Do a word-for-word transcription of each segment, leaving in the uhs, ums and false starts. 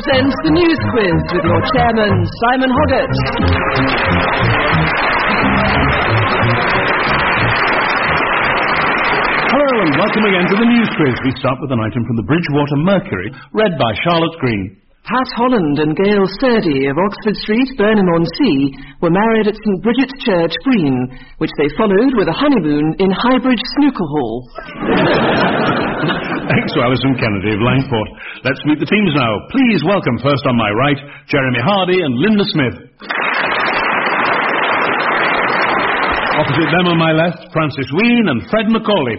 presents the News Quiz with your chairman, Simon Hoggart. Hello and welcome again to the News Quiz. We start with an item from the Bridgewater Mercury, read by Charlotte Green. Pat Holland and Gail Sturdy of Oxford Street, Burnham-on-Sea, were married at St Bridget's Church, Green, which they followed with a honeymoon in Highbridge Snooker Hall. Thanks to Alison Kennedy of Langport. Let's meet the teams now. Please welcome first on my right, Jeremy Hardy and Linda Smith. Opposite them on my left, Francis Ween and Fred Macaulay.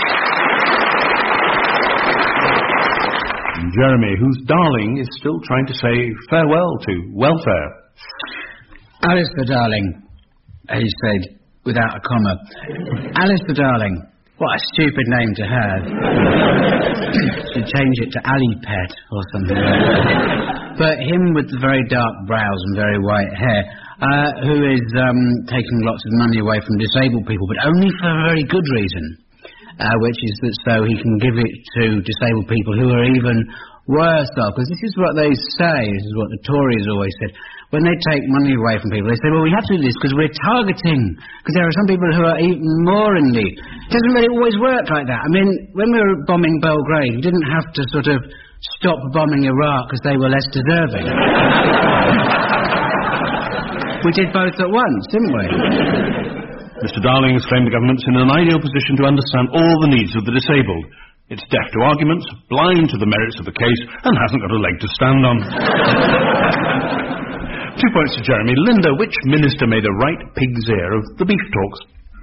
And Jeremy, whose darling is still trying to say farewell to welfare. Alistair Darling, he said, without a comma. Alistair Darling. What a stupid name to have. Should change it to Ali Pet or something like that. But him with the very dark brows and very white hair, uh, who is um, taking lots of money away from disabled people, but only for a very good reason, uh, which is that so he can give it to disabled people who are even worse off. Because this is what they say, this is what the Tories always said. When they take money away from people, they say, well, we have to do this because we're targeting, because there are some people who are even more in need. It doesn't really always work like that. I mean, when we were bombing Belgrade, we didn't have to sort of stop bombing Iraq because they were less deserving. We did both at once, didn't we? Mister Darling has claimed the government's in an ideal position to understand all the needs of the disabled. It's deaf to arguments, blind to the merits of the case, and hasn't got a leg to stand on. Two points to Jeremy. Linda, which minister made a right pig's ear of the beef talks?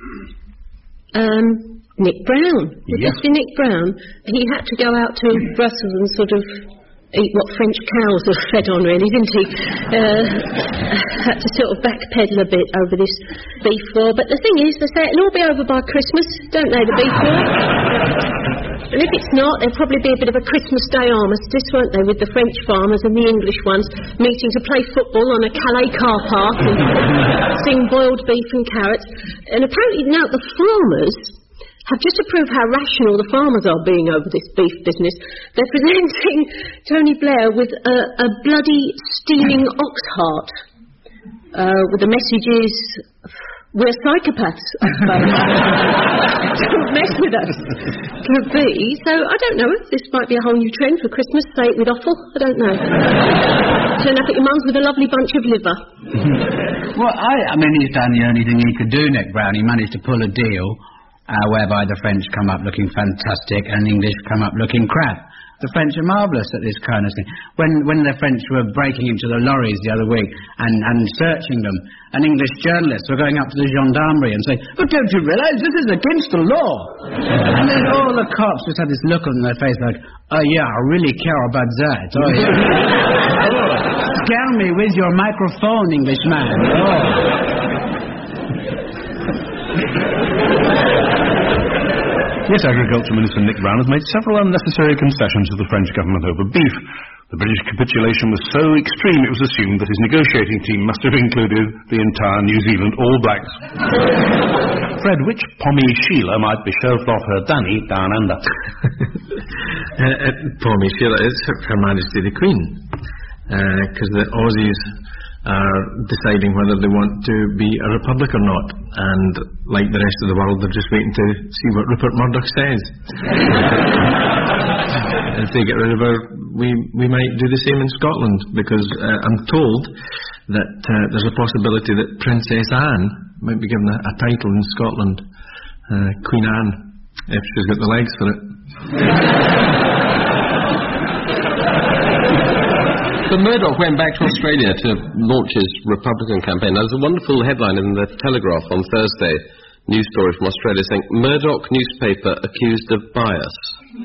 Um, Nick Brown. Yes. Mister Nick Brown. He had to go out to Brussels and sort of eat what French cows are fed on, really, didn't he? Uh, had to sort of backpedal a bit over this beef war. But the thing is, they say it'll all be over by Christmas, don't they, the beef war? And if it's not, there'll probably be a bit of a Christmas Day armistice, won't they, with the French farmers and the English ones meeting to play football on a Calais car park and sing boiled beef and carrots. And apparently now the farmers have, just to prove how rational the farmers are being over this beef business, they're presenting Tony Blair with a, a bloody steaming ox heart uh, with the messages, we're psychopaths, I suppose. Don't mess with us. Could be. So I don't know if this might be a whole new trend for Christmas. Say it with offal. I don't know. Turn up at your mum's with a lovely bunch of liver. Well, I, I mean, he's done the only thing he could do, Nick Brown. He managed to pull a deal uh, whereby the French come up looking fantastic and English come up looking crap. The French are marvellous at this kind of thing. When when the French were breaking into the lorries the other week and, and searching them, and English journalists were going up to the gendarmerie and saying, but don't you realise this is against the law? And then all the cops just had this look on their face like, oh yeah, I really care about that. Oh yeah. Oh, scare me with your microphone, Englishman. Oh. Yes, Agriculture Minister Nick Brown has made several unnecessary concessions to the French government over beef. The British capitulation was so extreme it was assumed that his negotiating team must have included the entire New Zealand All Blacks. Fred, which Pommy Sheila might be shelved off her Danny down under? uh, uh, Pommy Sheila is Her Majesty the Queen, because uh, the Aussies are deciding whether they want to be a republic or not, and like the rest of the world, they're just waiting to see what Rupert Murdoch says. If they get rid of her, we we might do the same in Scotland, because uh, I'm told that uh, there's a possibility that Princess Anne might be given a, a title in Scotland, uh, Queen Anne, if she's got the legs for it. So Murdoch went back to Australia to launch his Republican campaign. There was a wonderful headline in the Telegraph on Thursday, news story from Australia, saying, Murdoch newspaper accused of bias.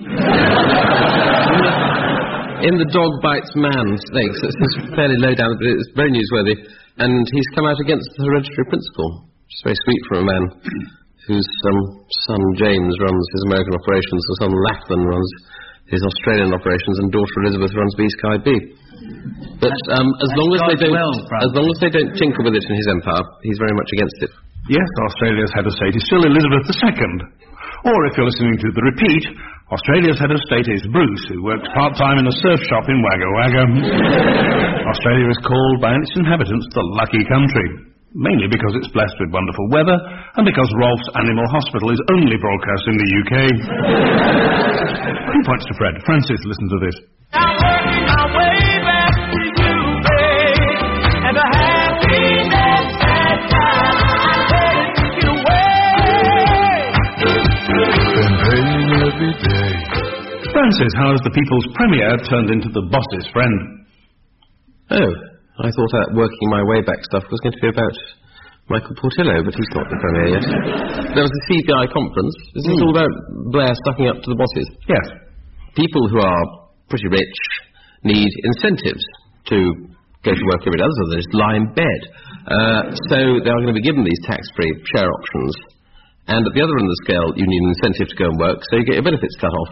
In the dog bites man stakes. It's fairly low down, but it's very newsworthy. And he's come out against the hereditary principle. It's very sweet for a man whose um, son James runs his American operations, and son Lachlan runs his Australian operations, and daughter Elizabeth runs B Sky B. But um, as long as they don't, well, as long as they don't tinker with it in his empire, he's very much against it. Yes, Australia's head of state is still Elizabeth the Second. Or if you're listening to the repeat, Australia's head of state is Bruce, who works part-time in a surf shop in Wagga Wagga. Australia is called by its inhabitants the Lucky Country, mainly because it's blessed with wonderful weather and because Rolf's Animal Hospital is only broadcast in the U K. Two points to Fred. Francis, listen to this. I'm working my way back to you, babe, and the happiness that I'm headed your way. Been praying every day. Francis, how has the People's Premier turned into the boss's friend? Oh, I thought that working my way back stuff was going to be about Michael Portillo, but he's not the Premier yet. There was a C B I conference. This is all about Blair sucking up to the bosses. Yes. People who are pretty rich need incentives to go to work every day, other than just lie in bed. Uh, so they are going to be given these tax-free share options. And at the other end of the scale, you need an incentive to go and work, so you get your benefits cut off.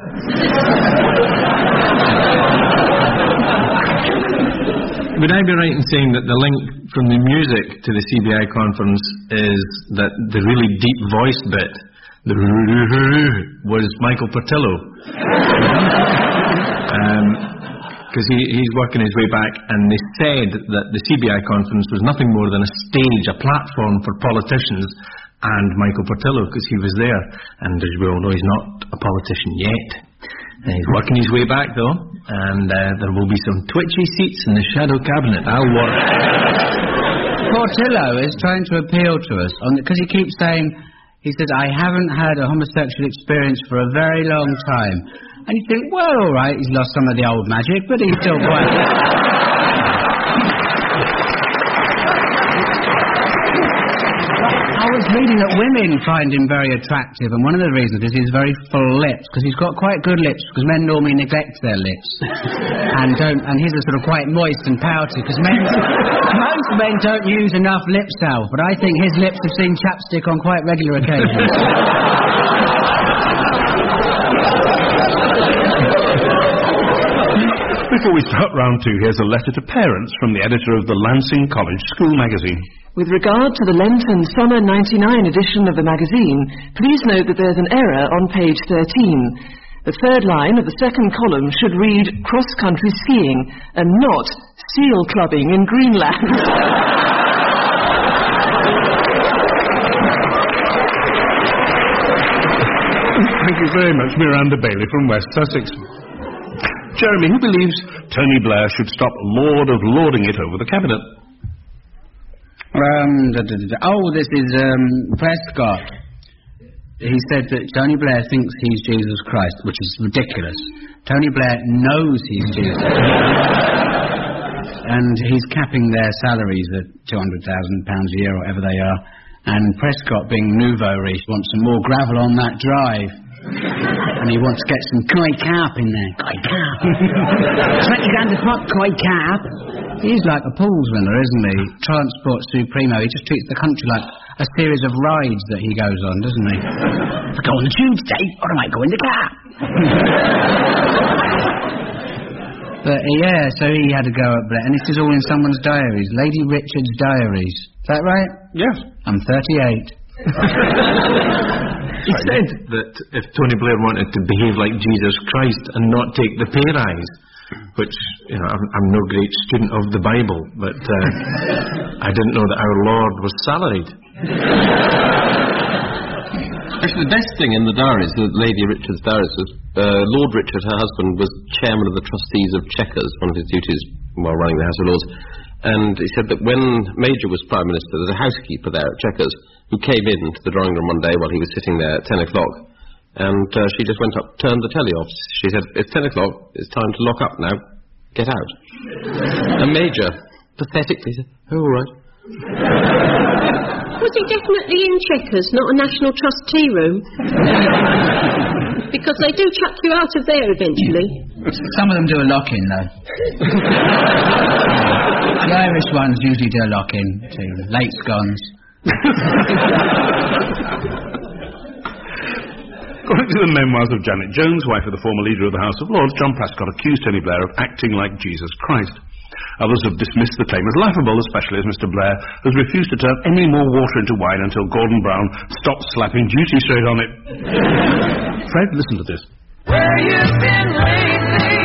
Would I be right in saying that the link from the music to the C B I conference is that the really deep voice bit, the was Michael Portillo? Because um, he, he's working his way back, and they said that the C B I conference was nothing more than a stage, a platform for politicians and Michael Portillo, because he was there. And as we all know, he's not a politician yet. And he's working his way back, though, and uh, there will be some twitchy seats in the shadow cabinet. I'll work. Portillo is trying to appeal to us, because he keeps saying, he says, I haven't had a homosexual experience for a very long time. And you think, well, all right, he's lost some of the old magic, but he's still quite... I was reading that women find him very attractive, and one of the reasons is he's very full lips, because he's got quite good lips, because men normally neglect their lips. and don't, and his are sort of quite moist and pouty, because men, most men don't use enough lip salve, but I think his lips have seen chapstick on quite regular occasions. Before we start round two, here's a letter to parents from the editor of the Lancing College School magazine. With regard to the Lenten Summer ninety-nine edition of the magazine, please note that there's an error on page thirteen. The third line of the second column should read cross-country skiing and not seal clubbing in Greenland. Thank you very much, Miranda Bailey from West Sussex. Jeremy, who believes Tony Blair should stop Lord of lording it over the cabinet? Um, da, da, da, da. Oh, this is um, Prescott. He said that Tony Blair thinks he's Jesus Christ, which is ridiculous. Tony Blair knows he's Jesus Christ. And he's capping their salaries at two hundred thousand pounds a year, or whatever they are. And Prescott, being nouveau riche, wants some more gravel on that drive. And he wants to get some koi carp in there. Koi carp. twenty grand a pop, koi carp. He's like a pools winner, isn't he? Transport Supremo. He just treats the country like a series of rides that he goes on, doesn't he? If I go on the tube today, or I might go in the car. But yeah, so he had to go up there. And this is all in someone's diaries. Lady Richard's diaries. Is that right? Yes. I'm thirty-eight. He said that if Tony Blair wanted to behave like Jesus Christ and not take the pay rise, which, you know, I'm, I'm no great student of the Bible, but uh, I didn't know that our Lord was salaried. Actually, the best thing in the diaries, the Lady Richard's diaries, was uh, Lord Richard, her husband, was chairman of the trustees of Chequers, one of his duties while running the House of Lords. And he said that when Major was Prime Minister, there was a housekeeper there at Chequers who came in to the drawing room one day while he was sitting there at ten o'clock. And uh, she just went up, turned the telly off. She said, it's ten o'clock, it's time to lock up now. Get out. And Major pathetically said, oh, all right. Was he definitely in Chequers, not a National Trust tea room? Because they do chuck you out of there eventually. Some of them do a lock-in, though. The Irish ones usually do a lock-in, too. Late scones. According to the memoirs of Janet Jones, wife of the former leader of the House of Lords, John Prescott accused Tony Blair of acting like Jesus Christ. Others have dismissed the claim as laughable, especially as Mister Blair has refused to turn any more water into wine until Gordon Brown stopped slapping duty straight on it. Fred, listen to this. Where you been lately?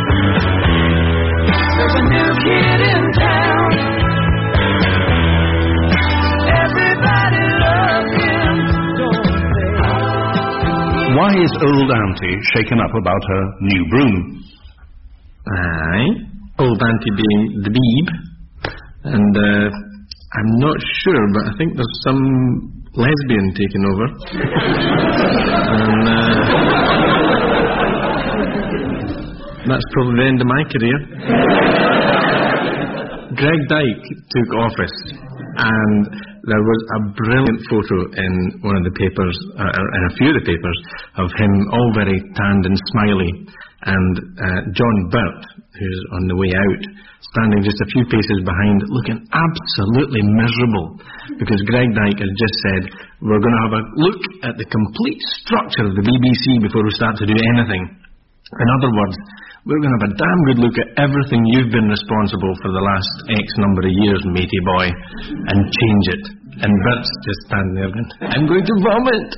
There's a new kid in town. Everybody loves him, don't they? Why is old auntie shaken up about her new broom? Aye. Old auntie being the Beeb. And uh, I'm not sure, but I think there's some lesbian taking over. and uh, that's probably the end of my career. Greg Dyke took office, and there was a brilliant photo in one of the papers, uh, in a few of the papers, of him all very tanned and smiley, and uh, John Burt, who's on the way out, standing just a few paces behind, looking absolutely miserable, because Greg Dyke has just said, we're going to have a look at the complete structure of the B B C before we start to do anything. In other words, we're going to have a damn good look at everything you've been responsible for the last X number of years, matey boy, and change it. And Bert's just standing there going, I'm going to vomit.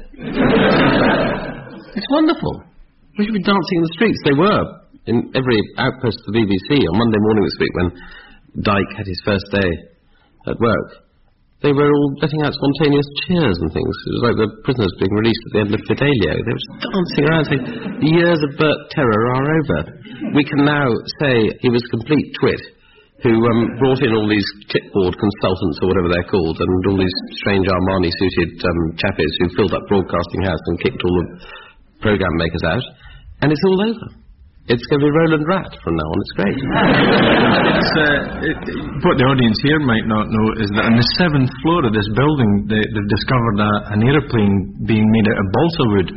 It's wonderful. We should be dancing in the streets. They were in every outpost of the B B C on Monday morning this week when Dyke had his first day at work. They were all letting out spontaneous cheers and things. It was like the prisoners being released at the end of Fidelio. They were just dancing around saying, the years of Burt terror are over. We can now say he was a complete twit who um, brought in all these clipboard consultants or whatever they're called, and all these strange Armani-suited um, chappies who filled up Broadcasting House and kicked all the programme makers out. And it's all over. It's going to be Roland Rat from now on. It's great. it's, uh, it, what the audience here might not know is that on the seventh floor of this building, they, they've discovered a, an aeroplane being made out of balsa wood.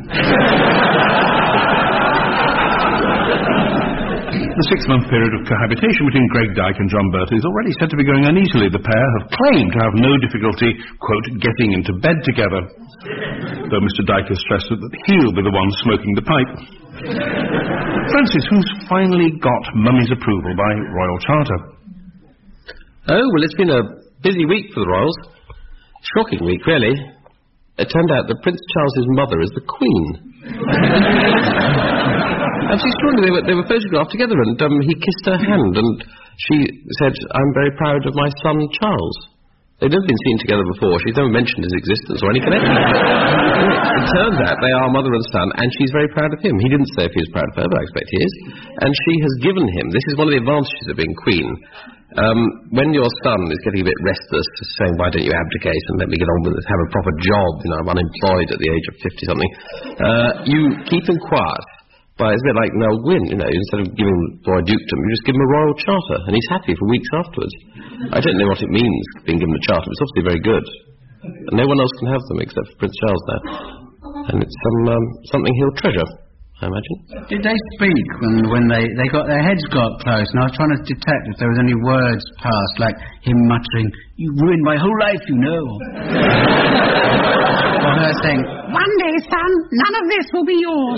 The six-month period of cohabitation between Greg Dyke and John Burt is already said to be going uneasily. The pair have claimed to have no difficulty, quote, getting into bed together, though Mister Dyke has stressed that he'll be the one smoking the pipe. Francis, who's finally got Mummy's approval by Royal Charter? Oh, well, it's been a busy week for the Royals. Shocking week, really. It turned out that Prince Charles's mother is the Queen. And she's extraordinary. They were, they were photographed together, and um, he kissed her hand, and she said, I'm very proud of my son, Charles. They'd never been seen together before. She's never mentioned his existence or any connection. It turns out they are mother and son, and she's very proud of him. He didn't say if he was proud of her, but I expect he is. And she has given him, this is one of the advantages of being Queen, um, when your son is getting a bit restless, saying, why don't you abdicate and let me get on with it, have a proper job, you know, I'm unemployed at the age of fifty-something, uh, you keep him quiet. But it's a bit like Noel Gwyn, you know, instead of giving the boy dukedom, you just give him a royal charter, and he's happy for weeks afterwards. I don't know what it means, being given a charter, but it's obviously very good. And no one else can have them except for Prince Charles now. And it's some, um, something he'll treasure, I imagine. Did they speak when, when they, they got their heads got close, and I was trying to detect if there was any words passed, like him muttering, you ruined my whole life, you know. Or her saying, one day, son, none of this will be yours.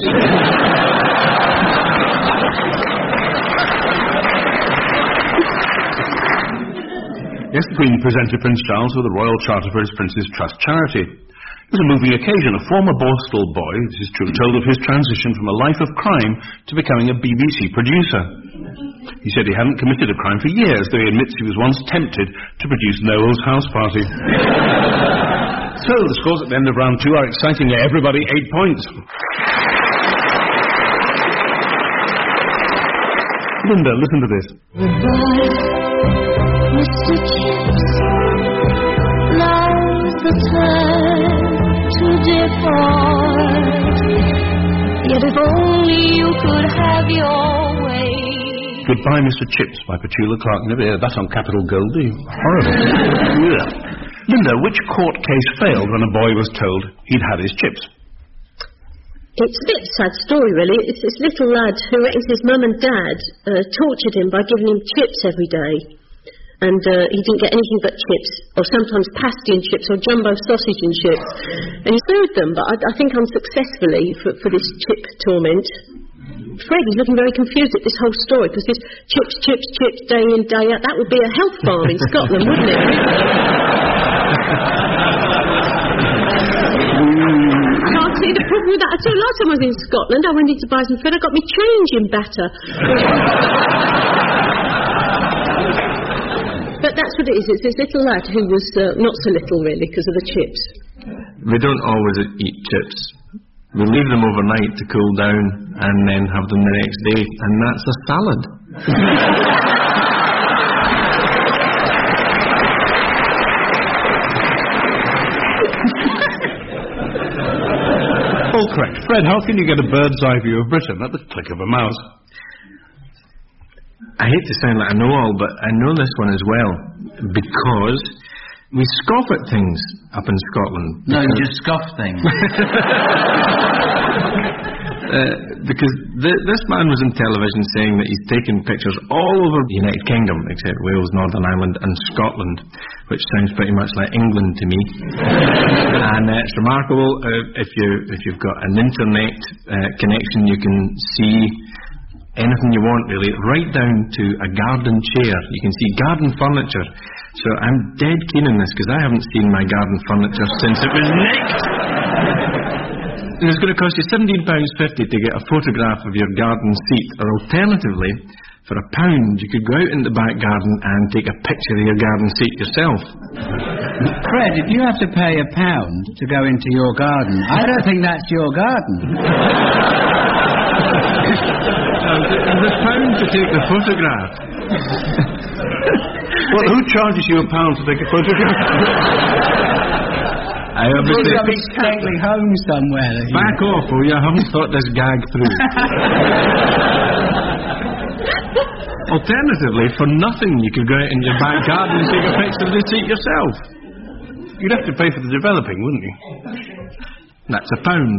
Yes, the Queen presented Prince Charles with a royal charter for his Prince's Trust charity. It was a moving occasion. A former Borstal boy, this is true, told of his transition from a life of crime to becoming a B B C producer. He said he hadn't committed a crime for years, though he admits he was once tempted to produce Noel's house party. So, the scores at the end of round two are excitingly everybody eight points. Linda, listen to this. Goodbye, Mister Chips. Now's the time to depart. Yet if only you could have your way. Goodbye, Mister Chips by Petula Clark. Never heard that on Capital Gold, do you? Horrible. Yeah. Linda, which court case failed when a boy was told he'd had his chips? It's a bit of a sad story, really. It's this little lad who reckons his mum and dad uh, tortured him by giving him chips every day. And uh, he didn't get anything but chips, or sometimes pasty and chips, or jumbo sausage and chips. And he sued them, but I, I think unsuccessfully for, for this chip torment. Fred is looking very confused at this whole story, because this chips, chips, chips, day in, day out, that would be a health farm in Scotland, wouldn't it? I can't See, the problem with that, I tell you, last time I was in Scotland, I went into buy some thread, I got me change in batter. But that's what it is. It's this little lad who was uh, not so little, really, because of the chips. We don't always eat chips. We leave them overnight to cool down and then have them the next day, and that's a salad. All correct. Fred, how can you get a bird's eye view of Britain at the click of a mouse? I hate to sound like I know all, but I know this one as well, because we scoff at things up in Scotland. No, you just scoff things. uh, because th- this man was in television saying that he's taken pictures all over the United Kingdom, except Wales, Northern Ireland and Scotland, which sounds pretty much like England to me. And uh, it's remarkable. Uh, if, you, if you've got an internet uh, connection, you can see anything you want, really, right down to a garden chair. You can see garden furniture. So I'm dead keen on this, because I haven't seen my garden furniture since it was nicked. And it's going to cost you seventeen pounds fifty to get a photograph of your garden seat, or alternatively, for a pound, you could go out in the back garden and take a picture of your garden seat yourself. Fred, if you have to pay a pound to go into your garden, I don't think that's your garden. And the pound to take the photograph. Well, who charges you a pound to take a photograph? I obviously... You'll be sailing home somewhere. Back off, or you haven't thought this gag through. Alternatively, for nothing, you could go out in your back garden and take a picture of the seat yourself. You'd have to pay for the developing, wouldn't you? That's a pound.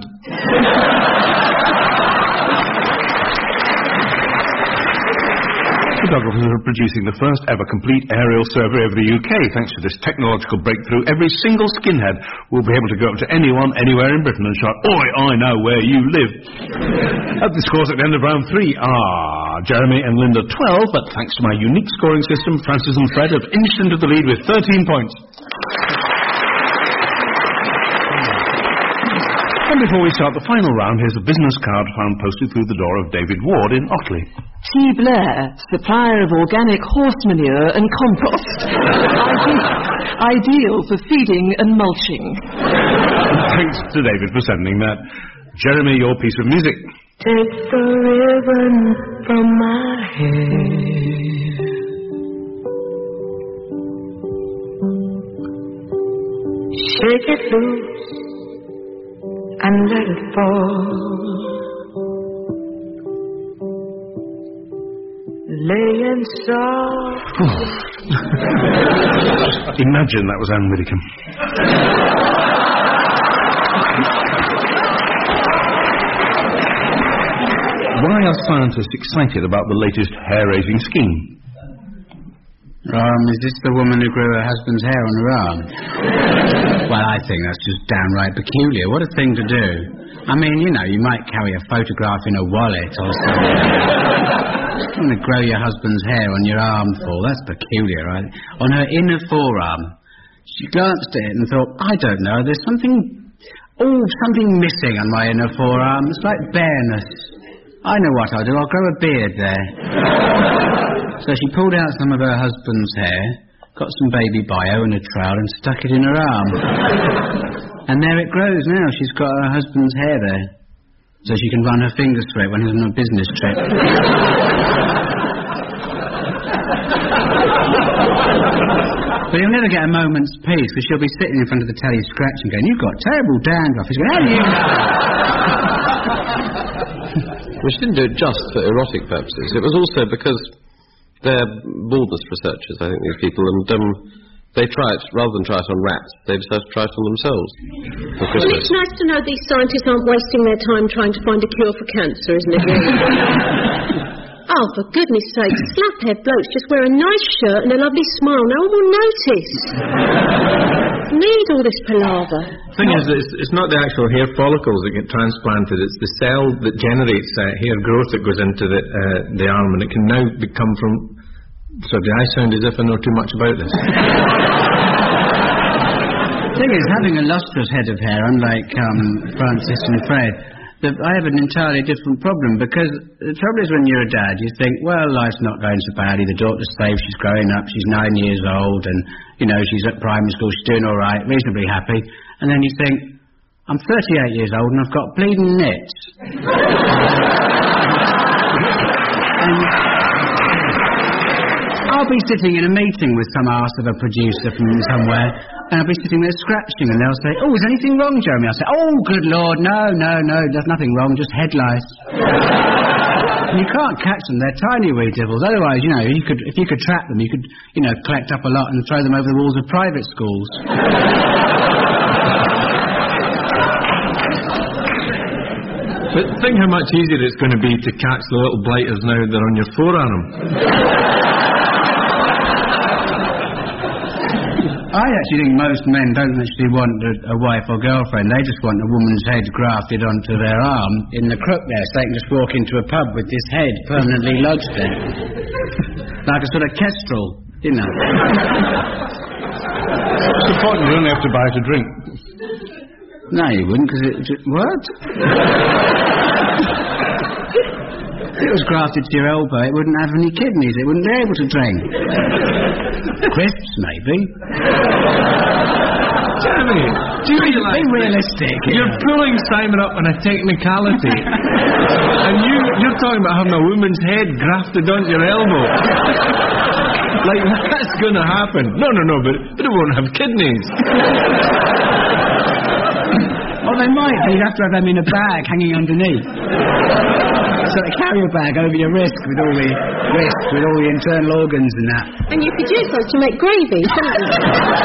Photographers are producing the first ever complete aerial survey of the U K. Thanks to this technological breakthrough, every single skinhead will be able to go up to anyone, anywhere in Britain and shout, "Oi, I know where you live." At the scores at the end of round three are Jeremy and Linda twelve, but thanks to my unique scoring system, Francis and Fred have inched into the lead with thirteen points. And before we start the final round, here's a business card found posted through the door of David Ward in Otley. T. Blair, supplier of organic horse manure and compost. Ide- ideal for feeding and mulching. Thanks to David for sending that. Jeremy, your piece of music. Take the ribbon from my hair. Shake it loose and let it fall. Laying soft. Imagine that was Anne Widdecombe. Why are scientists excited about the latest hair-raising scheme? Um, is this the woman who grew her husband's hair on her arm? Well, I think that's just downright peculiar. What a thing to do. I mean, you know, you might carry a photograph in a wallet or something. You want to grow your husband's hair on your armful. That's peculiar, right? On her inner forearm. She glanced at it and thought, I don't know, there's something... Oh, something missing on my inner forearm. It's like bareness. I know what I'll do. I'll grow a beard there. So she pulled out some of her husband's hair, got some baby bio and a trowel and stuck it in her arm. And there it grows now. She's got her husband's hair there. So she can run her fingers through it when he's on a business trip. But he'll never get a moment's peace, because she'll be sitting in front of the telly scratching, going, "You've got terrible dandruff." He's going, "How do you know?" We shouldn't do it just for erotic purposes. It was also because they're baldness researchers, I think, these people, and um, they try it, rather than try it on rats, they decided to try it on themselves for Well, Christmas. it's nice to know these scientists aren't wasting their time trying to find a cure for cancer, isn't it? Oh, for goodness sake, slap-head blokes just wear a nice shirt and a lovely smile. No one will notice. Need all this palaver. The thing is, it's, it's not the actual hair follicles that get transplanted, it's the cell that generates uh, hair growth that goes into the, uh, the arm, and it can now become from... So do I sound as if I know too much about this? thing is, having a lustrous head of hair, unlike um, Francis and Fred, the, I have an entirely different problem, because the trouble is when you're a dad, you think, well, life's not going so badly, the daughter's safe, she's growing up, she's nine years old, and, you know, she's at primary school, she's doing all right, reasonably happy, and then you think, I'm thirty-eight years old and I've got bleeding nits. And I'll be sitting in a meeting with some arse of a producer from somewhere, and I'll be sitting there scratching, and they'll say, oh, is anything wrong, Jeremy? I'll say, oh, good Lord, no, no, no, there's nothing wrong, just head lice. And you can't catch them, they're tiny wee devils. Otherwise, you know, you could, if you could trap them, you could, you know, collect up a lot and throw them over the walls of private schools. But think how much easier it's going to be to catch the little blighters now they're on your forearm. I actually think most men don't actually want a, a wife or girlfriend. They just want a woman's head grafted onto their arm in the crook there, so they can just walk into a pub with this head permanently lodged there. Like a sort of kestrel, you know. It's important you only have to buy it a drink. No, you wouldn't, because it... Ju- what? If it was grafted to your elbow, it wouldn't have any kidneys. It wouldn't be able to drink. Crisps, maybe. Jeremy, do you realise... Be realistic. You're pulling Simon up on a technicality. And you, you're talking about having a woman's head grafted onto your elbow. Like, that's going to happen. No, no, no, but, but it won't have kidneys. Oh, they might, but you'd have to have them in a bag hanging underneath. So a carrier bag over your wrist with all the wrist, with all the internal organs and that. And you could use those to make gravy, couldn't you?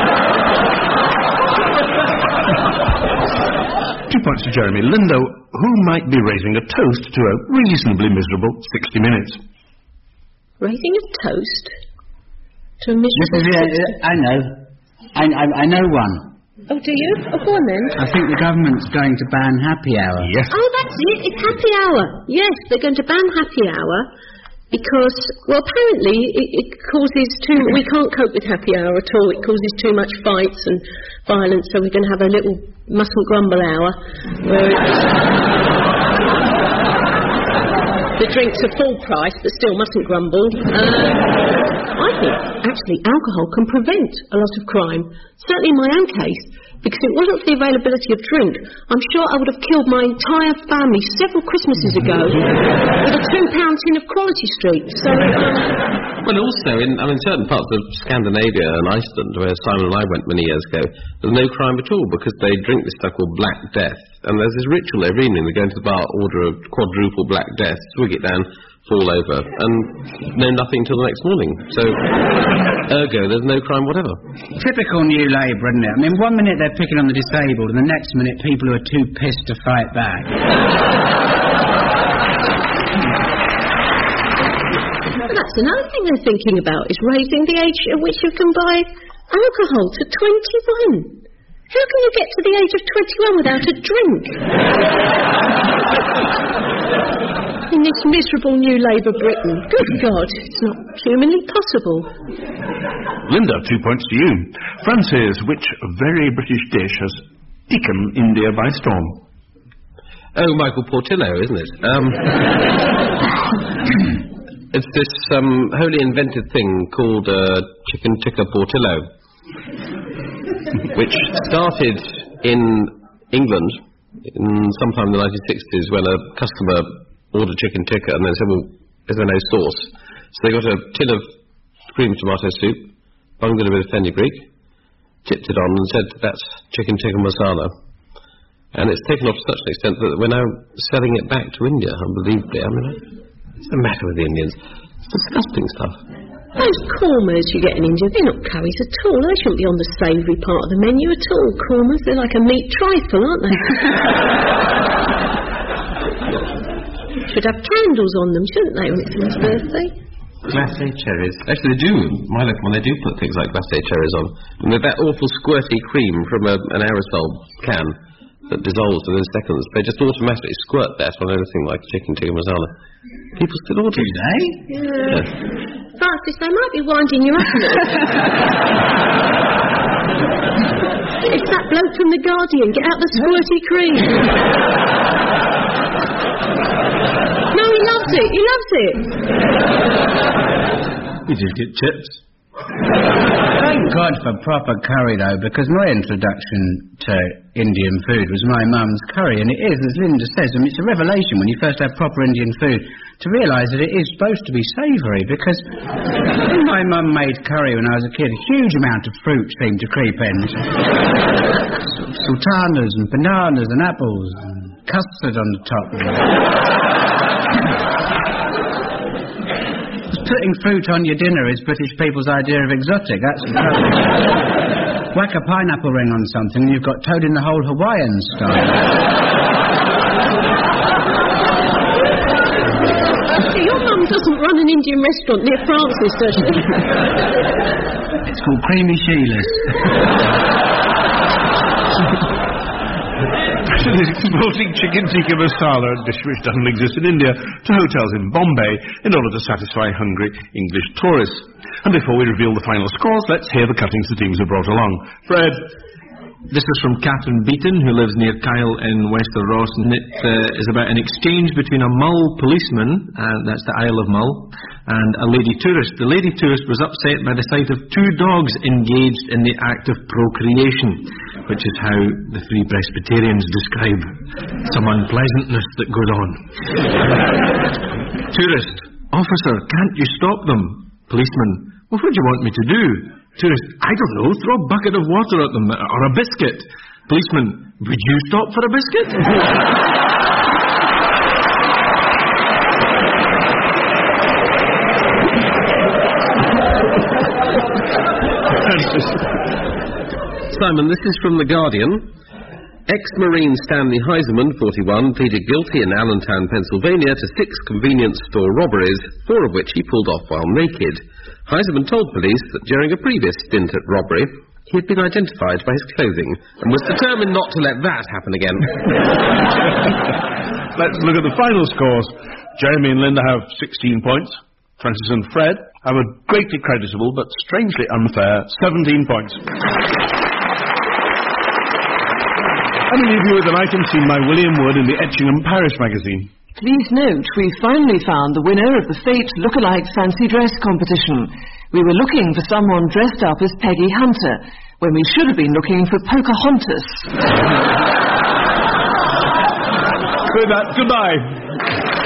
Two points to Jeremy. Linda, who might be raising a toast to a reasonably miserable sixty minutes? Raising a toast to a miserable... This is, uh, I know. I, I, I know one. Oh, do you? Oh, go on then. I think the government's going to ban happy hour. Yes. Oh, that's it. It's happy hour. Yes, they're going to ban happy hour because, well, apparently it, it causes too... We can't cope with happy hour at all. It causes too much fights and violence, so we're going to have a little mustn't grumble hour where it's... The drinks are full price, but still mustn't grumble. Uh, I think, actually, alcohol can prevent a lot of crime. Certainly in my own case, because it wasn't for the availability of drink, I'm sure I would have killed my entire family several Christmases ago with a two-pound tin of Quality Street. So, um... Well, also, in, I mean, certain parts of Scandinavia and Iceland, where Simon and I went many years ago, there's no crime at all, because they drink this stuff called Black Death. And there's this ritual every evening. They go into the bar, order a quadruple Black Death, swig it down, fall over, and know nothing till the next morning. So, ergo, there's no crime whatever. Typical New Labour, isn't it? I mean, one minute they're picking on the disabled, and the next minute people who are too pissed to fight back. But that's another thing they're thinking about, is raising the age at which you can buy alcohol to twenty-one. How can you get to the age of twenty-one without a drink? In this miserable New Labour Britain. Good God, it's not humanly possible. Linda, two points to you. Francis, which very British dish has taken India by storm? Oh, Michael Portillo, isn't it? Um, it's this um, wholly invented thing called uh, chicken tikka Portillo, which started in England in sometime in the nineteen sixties when a customer ordered chicken tikka and then said, well, is there no sauce? So they got a tin of cream tomato soup, bunged in a bit of fenugreek, tipped it on and said, that's chicken tikka masala. And it's taken off to such an extent that we're now selling it back to India, unbelievably. I mean, what's the matter with the Indians? It's disgusting stuff. Those kormas you get in India, they're not curries at all. They shouldn't be on the savoury part of the menu at all. Kormas, they're like a meat trifle, aren't they? Should have candles on them, shouldn't they, when it's someone's birthday? Glacé cherries. Actually, they do. My local one, they do put things like glacé cherries on. And with that awful squirty cream from a, an aerosol can that dissolves within seconds, they just automatically squirt that on anything like chicken tikka masala. People still order. Do they? Yeah. Yes. Francis, they might be winding you up a little. It's that bloke from The Guardian. Get out the squirty cream. No, he loves it. He loves it. We just get chips. Thank God for proper curry, though, because my introduction to Indian food was my mum's curry, and it is, as Linda says, I mean, it's a revelation when you first have proper Indian food to realise that it is supposed to be savoury, because when my mum made curry when I was a kid, a huge amount of fruit seemed to creep in. Sultanas and bananas and apples and custard on the top. Putting fruit on your dinner is British people's idea of exotic. That's the trouble. Whack a pineapple ring on something and you've got toad in the hole Hawaiian style. Your mum doesn't run an Indian restaurant near Francis, does she? It's called Creamy Sheila's. Exporting chicken tikka masala, a dish which doesn't exist in India, to hotels in Bombay in order to satisfy hungry English tourists. And before we reveal the final scores, let's hear the cuttings the teams have brought along. Fred. This is from Catherine Beaton, who lives near Kyle in Wester Ross, and it uh, is about an exchange between a Mull policeman, uh, that's the Isle of Mull, and a lady tourist. The lady tourist was upset by the sight of two dogs engaged in the act of procreation, which is how the Free Presbyterians describe some unpleasantness that goes on. Tourist: officer, can't you stop them? Policeman: well, what do you want me to do? Tourist: I don't know, throw a bucket of water at them, or a biscuit. Policeman: would you stop for a biscuit? Simon, this is from The Guardian. Ex-Marine Stanley Heiserman, forty-one, pleaded guilty in Allentown, Pennsylvania to six convenience store robberies, four of which he pulled off while naked. Heiserman told police that during a previous stint at robbery, he had been identified by his clothing and was determined not to let that happen again. Let's look at the final scores. Jeremy and Linda have sixteen points. Francis and Fred have a greatly creditable but strangely unfair seventeen points. Let me leave you with an item seen by William Wood in the Etchingham Parish magazine. Please note, we finally found the winner of the Fate Lookalike Fancy Dress competition. We were looking for someone dressed up as Peggy Hunter, when we should have been looking for Pocahontas. With that, goodbye.